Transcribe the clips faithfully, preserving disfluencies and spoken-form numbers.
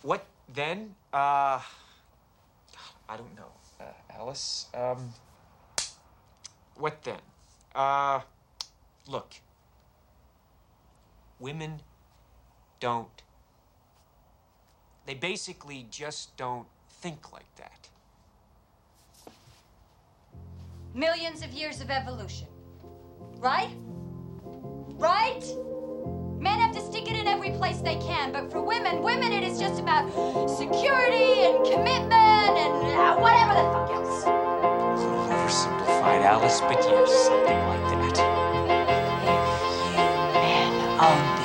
What then? Uh, I don't know. Uh, Alice, um, what then? Uh, look. Women don't. They basically just don't think like that. Millions of years of evolution. Right? Right? Men have to stick it in every place they can, but for women, women, it is just about security and commitment and uh, whatever the fuck else. A little oversimplified, Alice, but yes, something like that. If you men only.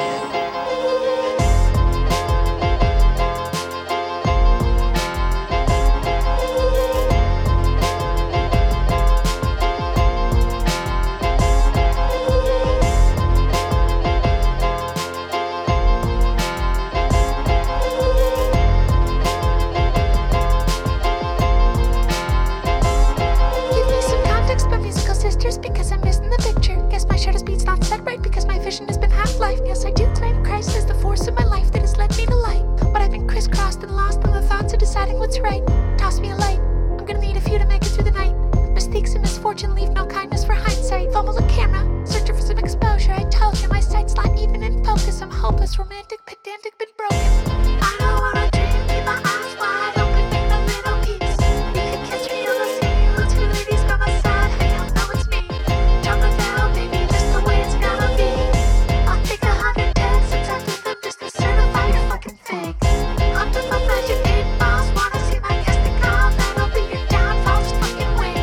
Because I'm missing the picture. Guess my shutter speed's not set right because my vision has been half-life. Yes, I do claim Christ is the force of my life that has led me to light. But I've been crisscrossed and lost in the thoughts of deciding what's right. Toss me a light. I'm gonna need a few to make it through the night. Mistakes and misfortune leave no kindness for hindsight. Fumble the camera, searching for some exposure. I told you my sight's not even in focus. I'm hopeless, romantic, pedantic, been broken. I don't wanna dream, keep my eyes wide open, make a little peace. You can kiss me on the sea, with two ladies by my side. Hey, you'll know it's me. Drop it down, baby, just the way it's gonna be. I'll take a hundred texts and send to them just to certify your fucking fakes. Under my magic eight balls, wanna see my casting call? That'll be your downfall, just fucking wait.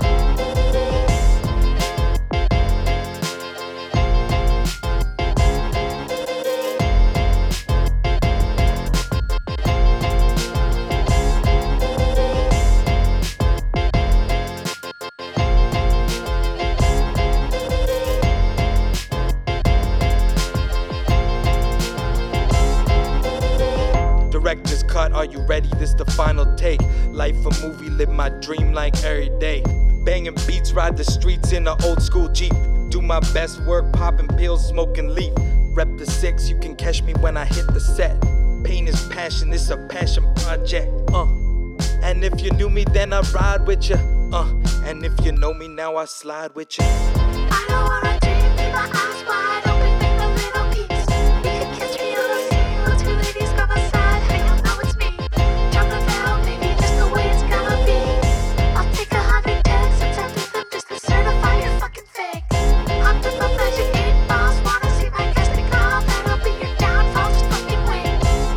Director's cut, are you ready? This the final take. Life a movie, live my dream like every day. Banging beats, ride the streets in an old school Jeep. Do my best work, popping pills, smoking leaf. Rep the six, you can catch me when I hit the set. Pain is passion, it's a passion project. Uh. And if you knew me, then I ride with ya. Uh. And if you know me now, I slide with ya. I don't wanna dream, keep my eyes wide open, make a little peace. You can kiss me on the sea, with two ladies by my side. Hey, you'll know it's me. Drop it down, baby, just the way it's gonna be. I'll take a hundred texts and send to them just to certify your fucking fakes. Under my magic eight balls, wanna see my casting call? That'll be your downfall, just fucking wait.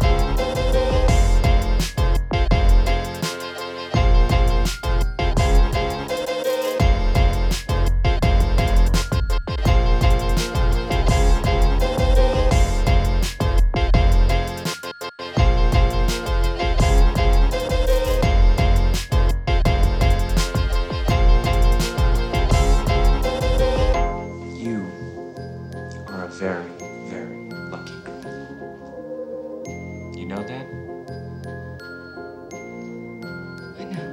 You are a very, very lucky girl. You know that? I know.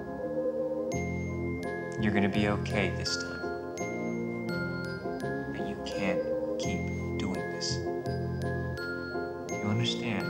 You're gonna be okay this time. But you can't keep doing this. You understand?